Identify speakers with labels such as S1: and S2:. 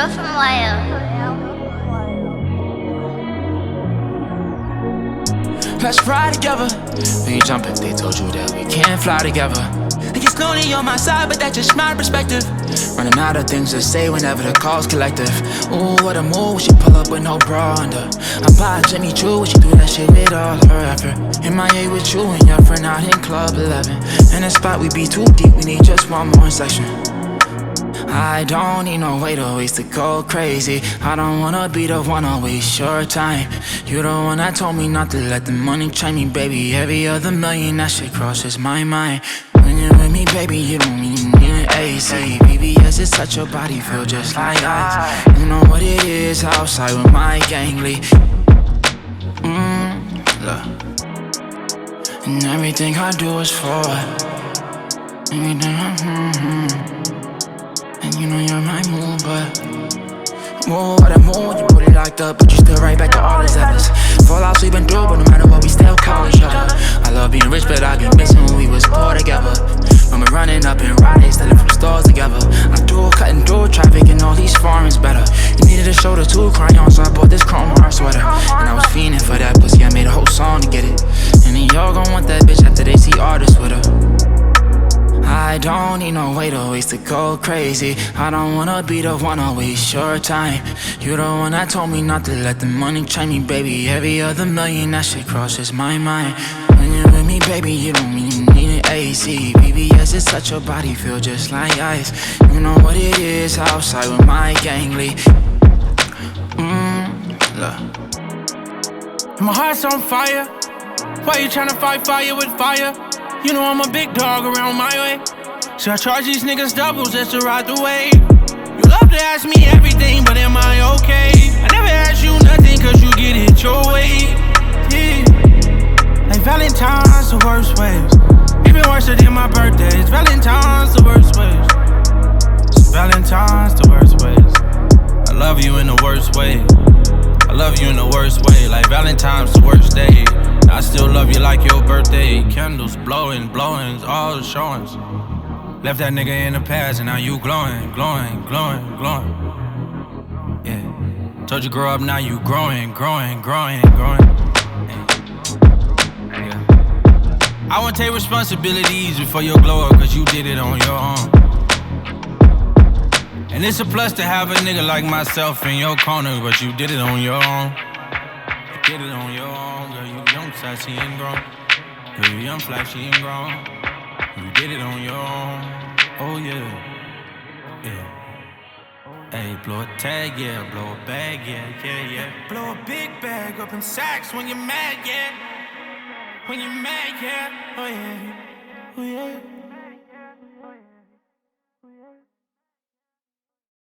S1: from Wales.
S2: Let's fly together. We jump if they told you that we can't fly together. It gets lonely on my side, but that's just my perspective. Running out of things to say whenever the call's collective. Ooh, what a move, she pull up with no bra under. I buy Jimmy Choo, she do that shit with all her effort. MIA with you and your friend out in Club 11. In a spot we be too deep, we need just one more section. I don't need no way to waste to go crazy. I don't wanna be the one to waste your time. You the one that told me not to let the money train me, baby. Every other million, that shit crosses my mind. When you're with me, baby, you don't even need an AC. BBS is touch your body, feel just like ice. You know what it is outside with my gang lead. Look. And everything I do is for it. Everything and you know you're my mood, but more what a mood, you put it locked up, but you still right back to all this others. Fallouts we've been through, but no matter what, we still call each other. I love being rich, but I be missing when we was poor together. When we're running up in Raleigh, stealing from stores together. I'm through cutting through traffic and all these foreigns better. You needed a shoulder to cry on, so I bought this chrome heart sweater. And I was fiending for that pussy, I made a whole song to get it. And then y'all gon' want that bitch after they see artists with her. I don't need no way to waste to go crazy. I don't wanna be the one to waste your time. You the one that told me not to let the money train me, baby. Every other million, that shit crosses my mind. When you're with me, baby, you don't even need an AC. BBS is touch your body, feel just like ice. You know what it is outside with my gang lead. Look.
S3: My heart's on fire. Why you tryna fight fire with fire? You know I'm a big dog around my way. So I charge these niggas doubles just to ride the wave. You love to ask me everything, but am I okay? I never ask you nothing cause you get it your way. Yeah. Like Valentine's the worst ways. Even worse than my birthdays. Valentine's the worst ways. Valentine's the worst ways. I love you in the worst way. I love you in the worst way. Like Valentine's the worst day. I still love you like your birthday. Candles blowing, blowing, all the showings. Left that nigga in the past and now you glowing, glowing, glowing, glowing. Yeah. Told you grow up, now you growing, growing, growing, growing. Yeah. I won't take responsibilities before your glow up, cause you did it on your own. And it's a plus to have a nigga like myself in your corner, but you did it on your own. You did it on your own, girl, you young, sassy and grown. Girl, you young, flashy and grown. You did it on your own, oh yeah, yeah. Hey, blow a tag, yeah, blow a bag, yeah, yeah, yeah. Blow a big bag up in sacks when you're mad, yeah. When you're mad, yeah, oh yeah, oh yeah.